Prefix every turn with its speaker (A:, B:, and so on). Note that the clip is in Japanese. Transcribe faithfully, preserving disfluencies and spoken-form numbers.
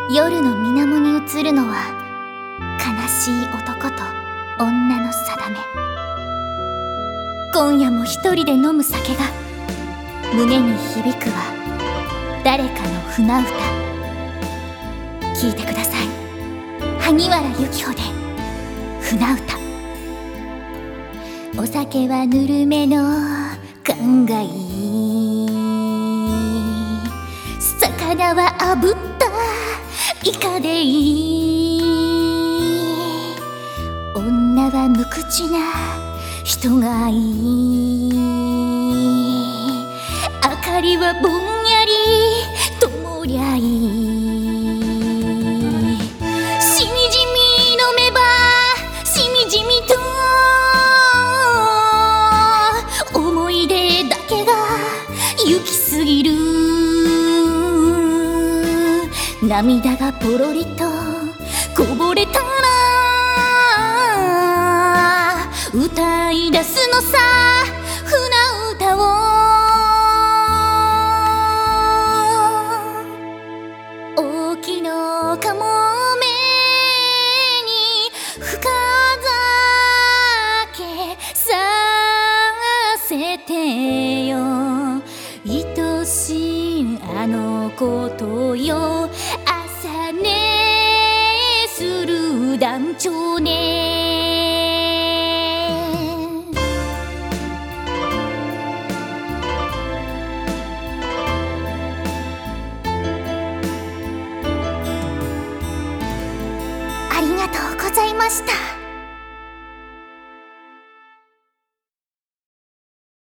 A: 夜の水面に映るのは悲しい男と女の定め。今夜も一人で飲む酒が胸に響くは誰かの船歌。聞いてください。萩原由紀穂で船歌。お酒はぬるめの勘がいい、魚は炙ったイカでいい、女は無口な人がいい、明かりはぼんやり灯りゃいい、しみじみ飲めばしみじみと思い出だけが行き過ぎる、涙がポロリとこぼれたら歌い出すのさ船歌を。大きのかもめに深酒させてよ、愛しいあのことよ、朝寝する団長ね。ありがとうございました。